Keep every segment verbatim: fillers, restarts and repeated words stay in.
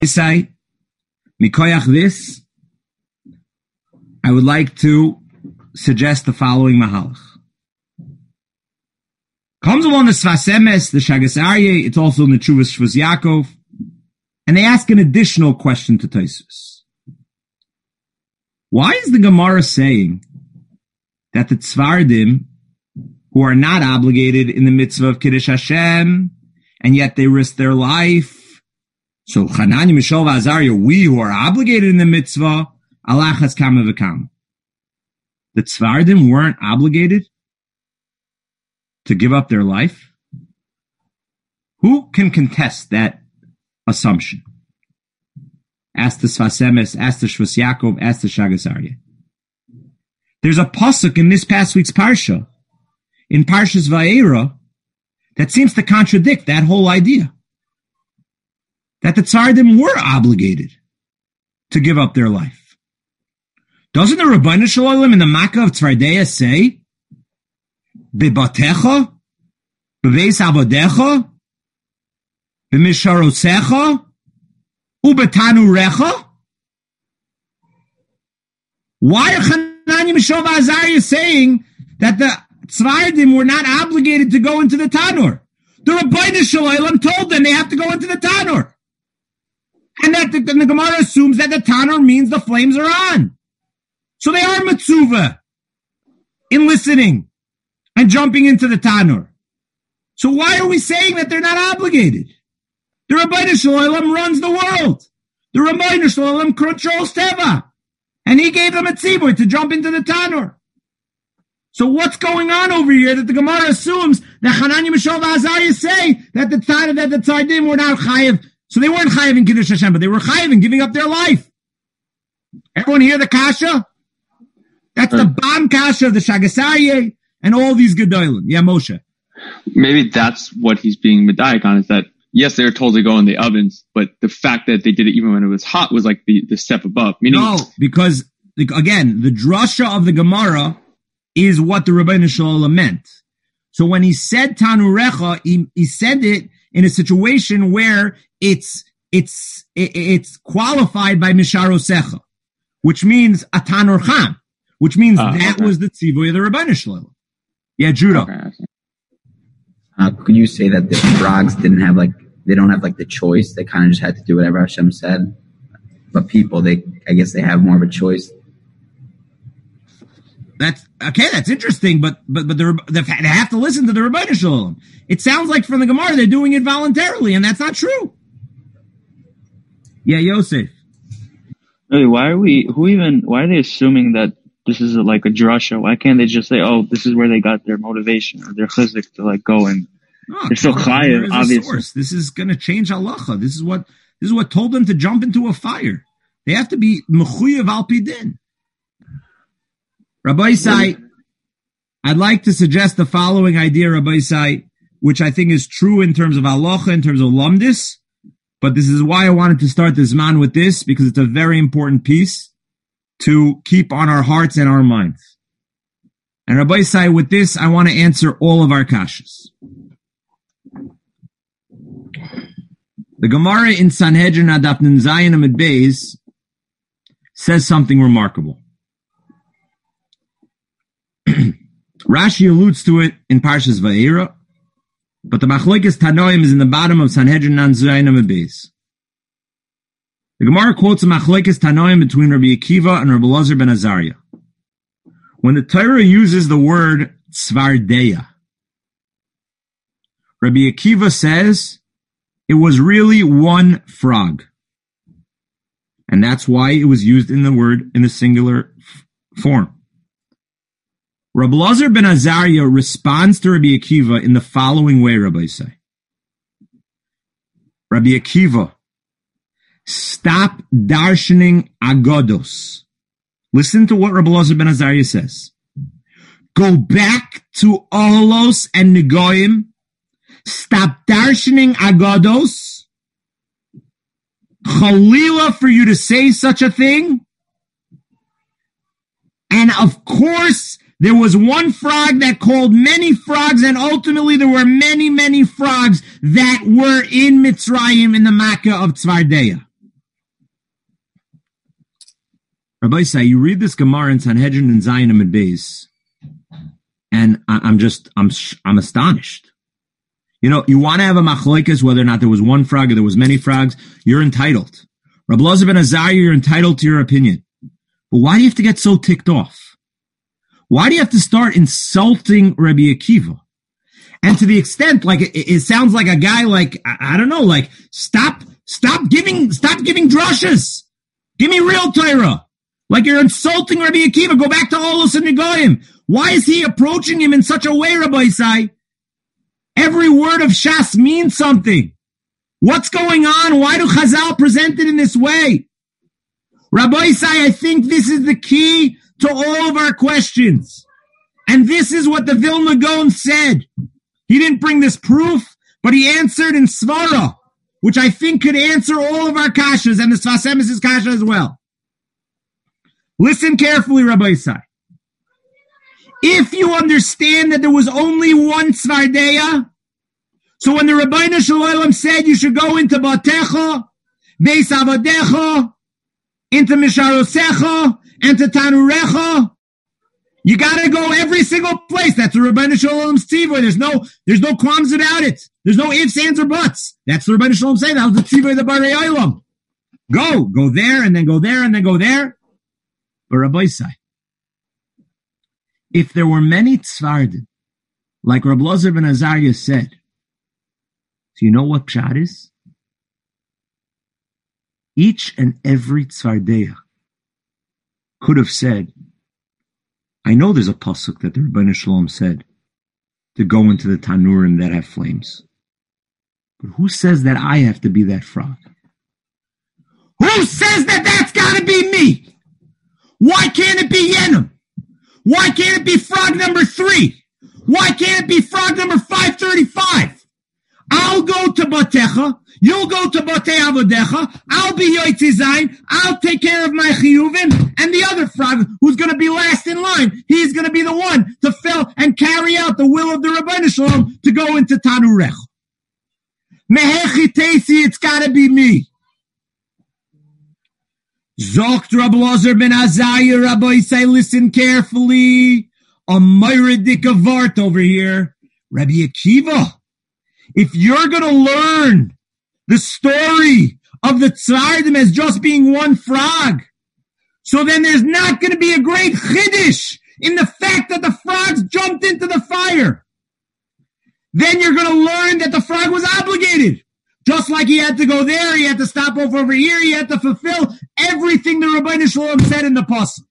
say, mikoyach this, I would like to suggest the following mahalach. Comes along the Sfas Emes, the Shagas Aryeh, it's also in the Tshuvas Shvus Yaakov, and they ask an additional question to Tosfos. Why is the Gemara saying that the Tzvardim, who are not obligated in the mitzvah of Kiddush Hashem, and yet they risk their life? So Hanani, Mishael, Azariah, we who are obligated in the mitzvah, Allah has kama v'kama. The Tzvardim weren't obligated to give up their life? Who can contest that assumption? Ask the Sfas Emes, ask the Shvus Yaakov, ask the Shagas Aryeh. There's a pasuk in this past week's parsha, in Parshas Va'era, that seems to contradict that whole idea. That the Tzardim were obligated to give up their life. Doesn't the Rabbeinu Shalom in the Makkah of Tzvardeya say, Bebatecha, Beveis Avodecha, Bemisharosecha, Ubetanurecha? Why are Hanani, Mishael, Azariah saying that the Tzvardim were not obligated to go into the Tanur? The Rabbeinu Shalom told them they have to go into the Tanur. And that the, the Gemara assumes that the Tanur means the flames are on. So they are Metzuva in listening and jumping into the Tanur. So why are we saying that they're not obligated? The Rabbeinu Shalom runs the world. The Rabbeinu Shalom controls Teva. And he gave them a tzibur to jump into the Tanur. So what's going on over here that the Gemara assumes that Hanani, Mishael, Azariah say that the Tzardim, that the Tzardim were not chayiv. So they weren't chayiv in Kiddush Hashem, but they were chayiv in giving up their life. Everyone hear the kasha? That's the bomb kasha of the Shagas Aryeh and all these gedolim. Yeah, Moshe. Maybe that's what he's being medayik on, is that, yes, they were told to go in the ovens, but the fact that they did it even when it was hot was like the, the step above. Meaning, no, because, again, the drasha of the Gemara is what the Rabbeinu Shalom meant. So when he said Tanurecha, he, he said it in a situation where it's it's it's qualified by Misharosecha, which means a Tanur Cham, which means uh, that okay. was the Tzivoy of the Rabbeinu Shalom. Yeah, Judah. Okay. Uh, could you say that the frogs didn't have like, they don't have like the choice? They kind of just had to do whatever Hashem said. But people, they, I guess they have more of a choice. That's okay. That's interesting, but but but the, the, they have to listen to the Rabbeinu Shalom. It sounds like from the Gemara they're doing it voluntarily, and that's not true. Yeah, Yosef. Hey, why are we? Who even? Why are they assuming that this is a, like a drasha? Why can't they just say, "Oh, this is where they got their motivation or their chizuk to like go and no, they're so chayav"? Obviously, source. This is going to change halacha. This is what this is what told them to jump into a fire. They have to be mechuyev al pi din. Rabbi Isai, I'd like to suggest the following idea, Rabbi Isai, which I think is true in terms of halacha, in terms of lamdis, but this is why I wanted to start this man with this, because it's a very important piece to keep on our hearts and our minds. And Rabbi Isai, with this, I want to answer all of our kashas. The Gemara in Sanhedrin Adaf Nun Zayin Amid Beis says something remarkable. Rashi alludes to it in Parshas Va'era, but the Machlokes Tanoim is in the bottom of Sanhedrin Nun Zayin Amid Beis. The Gemara quotes a Machlokes Tanoim between Rabbi Akiva and Rabbi Elazar ben Azariah. When the Torah uses the word Tzvardeya, Rabbi Akiva says it was really one frog. And that's why it was used in the word in the singular f- form. Rabbi Elazar ben Azariah responds to Rabbi Akiva in the following way, Rabbi say. Rabbi Akiva, stop darshaning agodos. Listen to what Rabbi Elazar ben Azariah says. Go back to Olos and Negoim. Stop darshaning agodos. Chalila for you to say such a thing. And of course, there was one frog that called many frogs, and ultimately there were many, many frogs that were in Mitzrayim in the Makkah of Tzvardeya. Rabbi Say, you read this Gemara in Sanhedrin and Zion and Beis, and I, I'm just, I'm, I'm astonished. You know, you want to have a machlokes whether or not there was one frog or there was many frogs, you're entitled. Rabbi Elazar ben Azariah, you're entitled to your opinion. But why do you have to get so ticked off? Why do you have to start insulting Rabbi Akiva? And to the extent, like, it, it sounds like a guy like, I, I don't know, like, stop, stop giving, stop giving drushes. Give me real Torah. Like you're insulting Rabbi Akiva. Go back to Olos and Negoim. Why is he approaching him in such a way, Rabbi Isai? Every word of Shas means something. What's going on? Why do Chazal present it in this way? Rabbi Isai, I think this is the key to all of our questions. And this is what the Vilna Gaon said. He didn't bring this proof, but he answered in Svara, which I think could answer all of our kashas, and the Sfas Emes' kasha as well. Listen carefully, Rabbi Isai. If you understand that there was only one Tzvardeya, so when the Rabbeinu Shalom said you should go into Batecha, Beis Avadecha, into Misharosecha, and to Tanurecha, you gotta go every single place. That's the Rabbeinu Shalom's tzivah. There's no, there's no qualms about it. There's no ifs, ands, or buts. That's the Rabbeinu Shalom saying. That was the tzivah of the Barei Olam. Go, go there, and then go there, and then go there. But Rabbi Isai, if there were many tzvardim, like Rabbi Elazar ben Azariah said, so you know what pshat is? Each and every tzvardeya could have said, I know there's a pasuk that the Rebbeinu Shalom said to go into the tanurim that have flames. But who says that I have to be that frog? Who says that that's gotta be me? Why can't it be Yenim? Why can't it be frog number three? Why can't it be frog number five thirty-five? I'll go to Batecha. You'll go to Batei Avodecha. I'll be Yoitzi Zayin. I'll take care of my Chiyuvim. And the other frog, who's going to be last in line, he's going to be the one to fill and carry out the will of the Rebbeinu Shalom to go into Tanurech. Mehechi Teisi, it's got to be me. Zokt Rabbi Elazar ben Azariah, Rabbi say, listen carefully. A Myridik Avart over here. Rabbi Akiva, if you're going to learn the story of the Tzvardim as just being one frog, so then there's not going to be a great chiddush in the fact that the frogs jumped into the fire. Then you're going to learn that the frog was obligated. Just like he had to go there, he had to stop over over here, he had to fulfill everything the Rebbeinu Shalom said in the pasuk.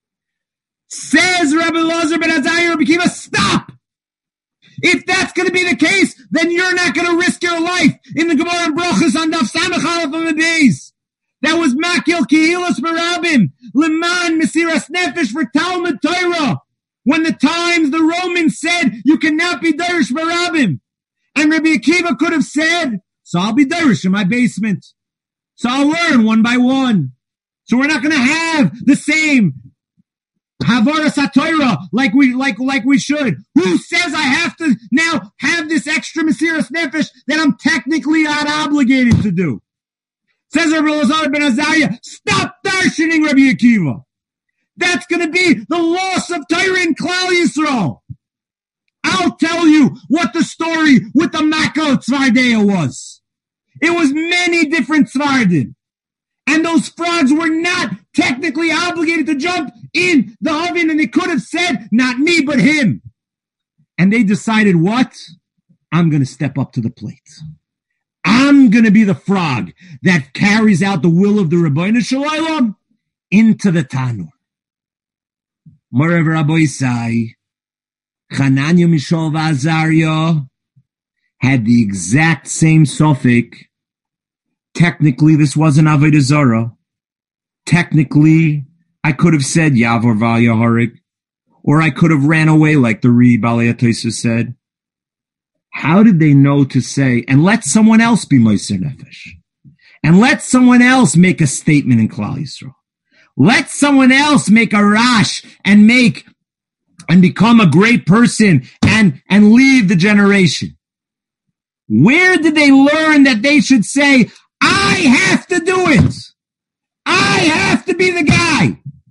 Says Rabbi Elazar ben Azariah, Rabbi Akiva, stop! If that's going to be the case, then you're not going to risk your life in the Gemara and Brachos on Daf Samech Aleph on the days. That was Makil Kehilas Merabim, Leman Mesiras Nefesh for Talmud Torah. When the times the Romans said you cannot be Darish Merabim. And Rabbi Akiva could have said, so I'll be Darish in my basement. So I'll learn one by one. So we're not going to have the same Havara Satoira like we like like we should. Who says I have to now have this extra Mesiras Nefesh that I'm technically not obligated to do? Says Rabbi Elazar ben Azariah, stop darshaning Rabbi Akiva. That's going to be the loss of Torah in Klal Yisrael. I'll tell you what the story with the Mako Tzvardeya was. It was many different Tzvardim. And those frogs were not technically obligated to jump in the oven, and they could have said, not me, but him. And they decided, what? I'm going to step up to the plate. I'm going to be the frog that carries out the will of the Rebbeinu Shalom into the Tanur. Moreover, Rabbi Isai, Chananya, Mishael, Azariah had the exact same suffix. Technically, this wasn't Avodah Zarah. Technically, I could have said Yavor Val Yaharik, or I could have ran away like the Ri Balei HaTosfos said. How did they know to say, and let someone else be Moser Nefesh, and let someone else make a statement in Klal Yisrael? Let someone else make a rash and make and become a great person and and lead the generation. Where did they learn that they should say, I have to do it. I have to be the guy.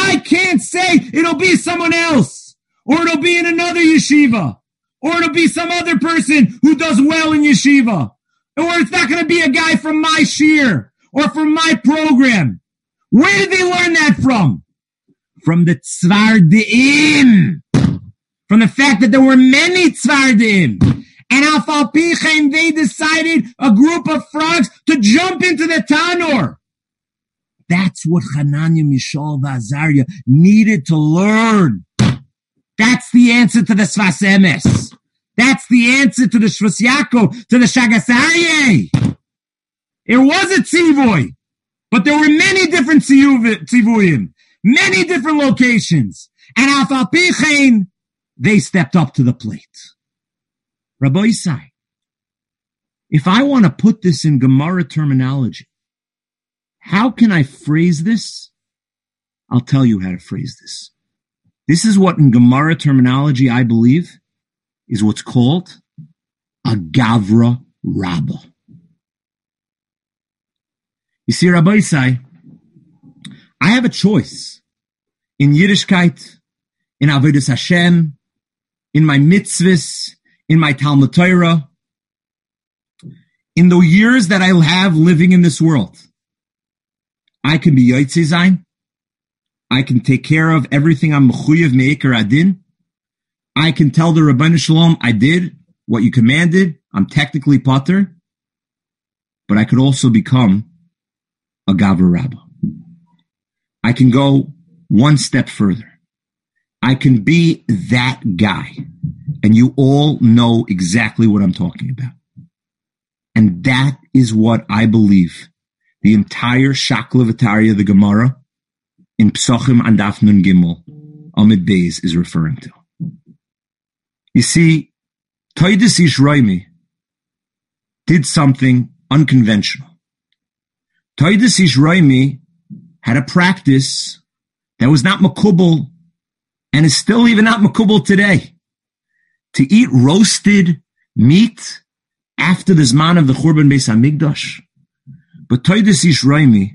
I can't say it'll be someone else, or it'll be in another yeshiva, or it'll be some other person who does well in yeshiva, or it's not going to be a guy from my shir or from my program. Where did they learn that from? From the Tzvardim. From the fact that there were many Tzvardim. And Afal Pichein, they decided, a group of frogs, to jump into the Tanur. That's what Hananiah, Mishael, Azariah needed to learn. That's the answer to the Sfas Emes. That's the answer to the Shvus Yaakov, to the Shagas Aryeh. It was a Tzivoy, but there were many different Tzivuyim, many different locations. And Afal Pichein, they stepped up to the plate. Rabbi Isai, if I want to put this in Gemara terminology, how can I phrase this? I'll tell you how to phrase this. This is what in Gemara terminology I believe is what's called a Gavra Rabbah. You see, Rabbi Isai, I have a choice in Yiddishkeit, in Avodas Hashem, in my mitzvahs, in my Talmud Torah, in the years that I'll have living in this world. I can be Yotzei Zayin. I can take care of everything I'm mechuyev me'ikar adin. I can tell the Rabbeinu Shalom, I did what you commanded. I'm technically pater. But I could also become a Gavra Rabbah. I can go one step further. I can be that guy. And you all know exactly what I'm talking about. And that is what I believe the entire Shakla V'Tarya, the Gemara, in Psochim and Daf Nun Gimel, Amid Beis, is referring to. You see, Toydis Yishraimi did something unconventional. Toydis Yishraimi had a practice that was not makubal and is still even not makubal today. To eat roasted meat after the Zman of the Churban Beis HaMikdash. But Toydis Yishraimi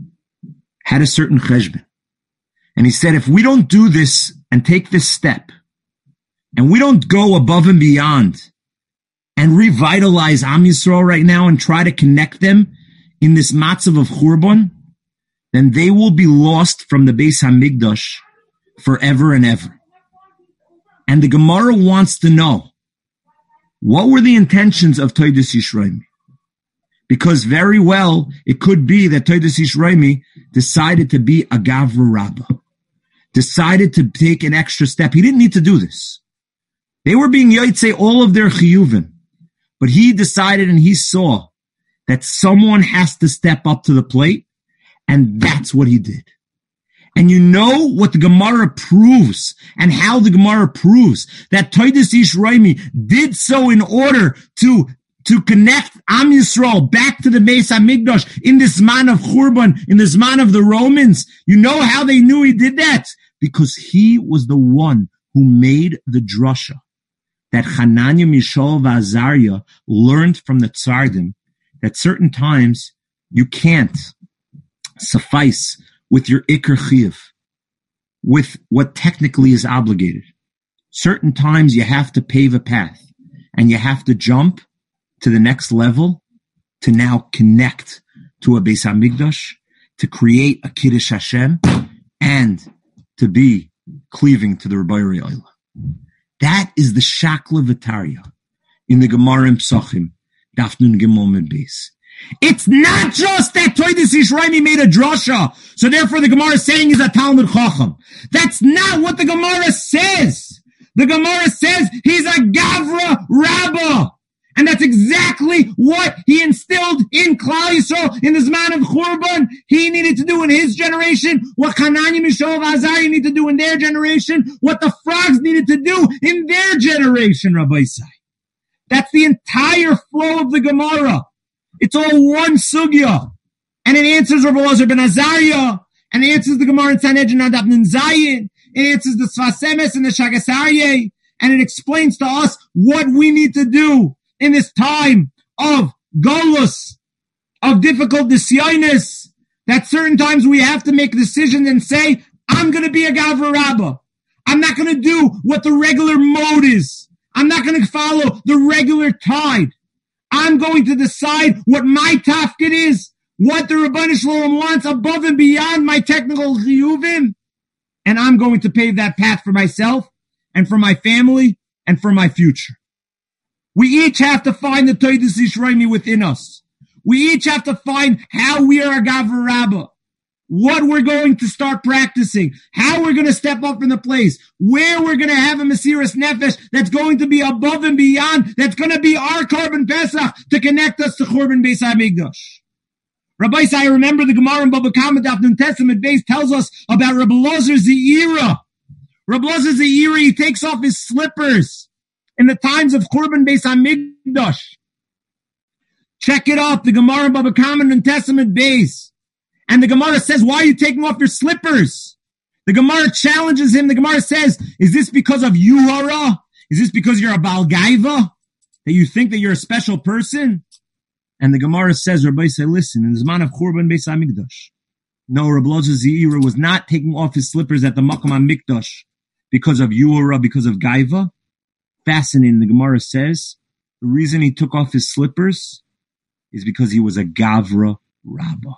had a certain cheshbon. And he said, if we don't do this and take this step, and we don't go above and beyond and revitalize Am Yisrael right now and try to connect them in this matzav of Churban, then they will be lost from the Beis HaMikdash forever and ever. And the Gemara wants to know, what were the intentions of Toydis Yishraimi? Because very well, it could be that Toydis Yishraimi decided to be a Gavra Rabbah, decided to take an extra step. He didn't need to do this. They were being yotzei all of their chiyuvim, but he decided and he saw that someone has to step up to the plate, and that's what he did. And you know what the Gemara proves and how the Gemara proves that Toydis Yishraimi did so in order to, to connect Am Yisrael back to the Beis HaMikdash in this man of Churban, in this man of the Romans. You know how they knew he did that? Because he was the one who made the drasha that Hananiah, Mishael, and Azariah learned from the Tzardim that certain times you can't suffice with your Iker Chiyuv, with what technically is obligated. Certain times you have to pave a path and you have to jump to the next level to now connect to a Beis HaMikdash, to create a Kiddush Hashem, and to be cleaving to the Rebbeinu Olam. That is the Shakla V'Tarya in the Gemara in Psochim, Daf Nun Gimel Mid Beis. It's not just that Toydis Yishraimi made a drasha, so therefore the Gemara is saying he's a Talmud Chacham. That's not what the Gemara says. The Gemara says he's a Gavra Rabbah. And that's exactly what he instilled in Klal Yisrael in the Zman of Churban. He needed to do in his generation what Hananiah, Mishael, and Azariah needed to do in their generation, what the frogs needed to do in their generation, Rabbi Isai. That's the entire flow of the Gemara. It's all one sugya. And it answers Rav Elazar ben Azariah, and it answers the Gemara in Sanhedrin and Daf Nun Zayin. It answers the Sfas Emes and the Shagas Aryeh, and it explains to us what we need to do in this time of golus, of difficult nisyonos, that certain times we have to make decisions and say, I'm going to be a Gavra Rabbah. I'm not going to do what the regular mode is. I'm not going to follow the regular tide. I'm going to decide what my tafkid is, what the Rebbeinu Shalom wants above and beyond my technical chiyuvim, and I'm going to pave that path for myself and for my family and for my future. We each have to find the Todas Yisraimi within us. We each have to find how we are a Gavra Rabbah, what we're going to start practicing, how we're going to step up in the place, where we're going to have a Mesiras Nefesh that's going to be above and beyond, that's going to be our Korban Pesach to connect us to Churban Beis HaMikdash. Rabbi Say, I remember the Gemara in Baba Kama Daf Nun Testament base tells us about Rabbi Lozer Zeira. Rabbi Lozer Zeira, he takes off his slippers in the times of Churban Beis HaMikdash. Check it out, the Gemara in Baba Kama Nun Testament base. And the Gemara says, why are you taking off your slippers? The Gemara challenges him. The Gemara says, is this because of Yuhara? Is this because you're a Baal Gaiva? That you think that you're a special person? And the Gemara says, Rabbi say, listen, in the Zman of Churban Beis HaMikdash, no, Rabbi Lozer Zeira was not taking off his slippers at the Makom HaMikdash because of Yuhara, because of Gaiva. Fascinating. The Gemara says, the reason he took off his slippers is because he was a Gavra Rabbah.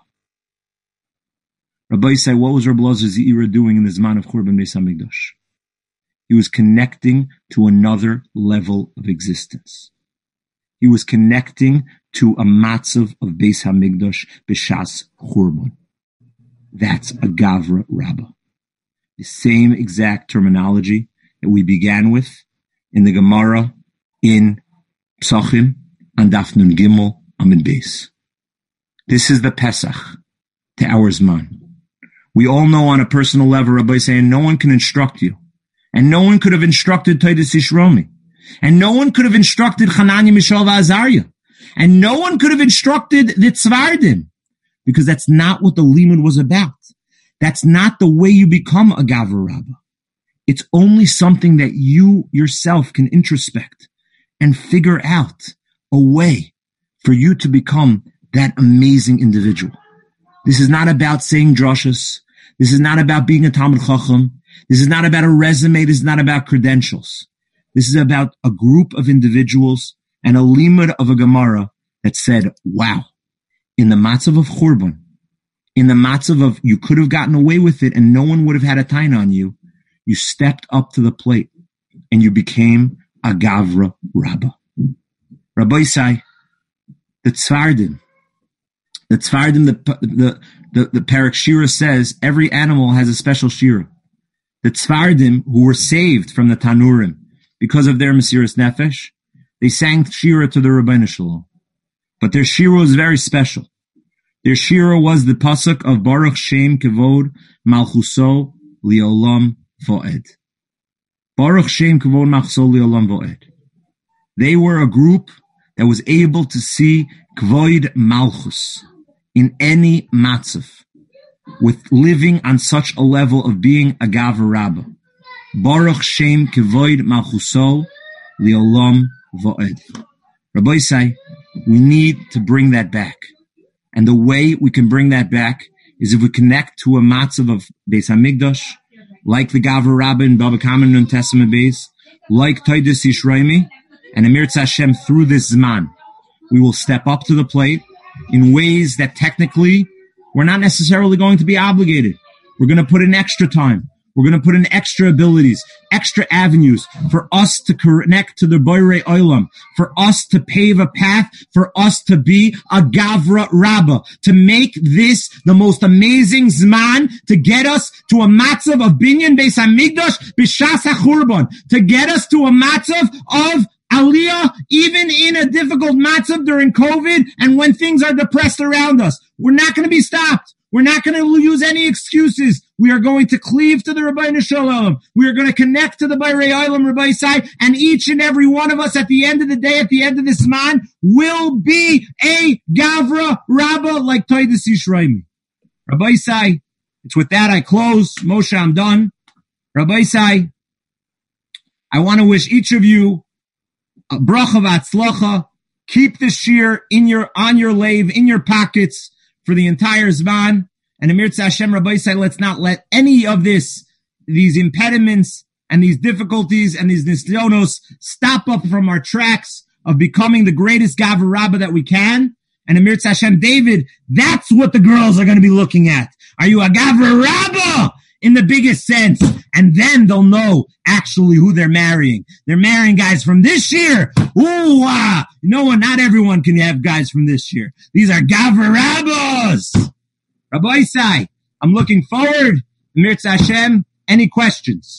Rabbi say, what was Rabbi Lozer Zeira doing in the Zman of Churban Beis HaMikdash? He was connecting to another level of existence. He was connecting to a matzav of Beis HaMikdash b'shas Churban. That's a Gavra Rabbah. The same exact terminology that we began with in the Gemara in Psachim and Daf Nun Gimel Amid Beis. This is the Pesach to our Zman. We all know on a personal level, Rabbi saying, no one can instruct you. And no one could have instructed Todas Yisraimi. And no one could have instructed Hananiah, Mishael, Azariah. And no one could have instructed the Tzvardim. Because that's not what the Limud was about. That's not the way you become a Gavra Rabbah. It's only something that you yourself can introspect and figure out a way for you to become that amazing individual. This is not about saying drashas. This is not about being a Talmid Chacham. This is not about a resume. This is not about credentials. This is about a group of individuals and a limud of a Gemara that said, wow, in the matzav of Churban, in the matzav of you could have gotten away with it and no one would have had a tain on you, you stepped up to the plate and you became a Gavra Rabbah. Rabbi Say, the Tzvardim, the Tzvardim, the, the, the, the Parak Shira says every animal has a special Shira. The Tzvardim, who were saved from the Tanurim because of their Mesiras Nefesh, they sang Shira to the Rebbeinu Shalom. But their Shira was very special. Their Shira was the pasuk of Baruch Shem Kevod Malchuso Liolam Voed. Baruch Shem Kevod Malchuso Liolam Voed. They were a group that was able to see Kvoid Malchus in any matzav, with living on such a level of being a Gavra Rabbah. Baruch Shem Kvoid Malchuso Liolam Voed. Rabbi say, we need to bring that back. And the way we can bring that back is if we connect to a matzav of Beis HaMikdash, like the Gavra Rabbah in Baba Kama Nun Testament base, like Todas Yisraimi, and Emir Hashem through this Zman, we will step up to the plate in ways that technically we're not necessarily going to be obligated. We're going to put in extra time. We're going to put in extra abilities, extra avenues for us to connect to the Boirei Olam, for us to pave a path, for us to be a Gavra Rabbah, to make this the most amazing Zman, to get us to a matzav of Binyan Beis HaMikdash B'shas HaChurban, to get us to a matzav of Aliyah, even in a difficult matzav during COVID and when things are depressed around us. We're not going to be stopped. We're not going to use any excuses. We are going to cleave to the Rebbeinu Shalom. We are going to connect to the Boirei Olam, Rabbi Say, and each and every one of us at the end of the day, at the end of this man, will be a Gavra Rabbah like Todas Yisraimi. Rabbi Say, it's with that I close. Moshe, I'm done. Rabbi Say, I want to wish each of you a bracha v'atzlacha. Keep the shir in your, on your lave, in your pockets for the entire Zman. And Amir Hashem Rabbi say, let's not let any of this, these impediments and these difficulties and these nisyonos stop up from our tracks of becoming the greatest Gavur Rabbah that we can. And Amir Hashem David, that's what the girls are going to be looking at. Are you a Gavur Rabbah in the biggest sense? And then they'll know actually who they're marrying. They're marrying guys from this year. Ooh, ah, you know what? Not everyone can have guys from this year. These are Gavur Rabbahs. Rabbi Isai, I'm looking forward. Amir Hashem, any questions?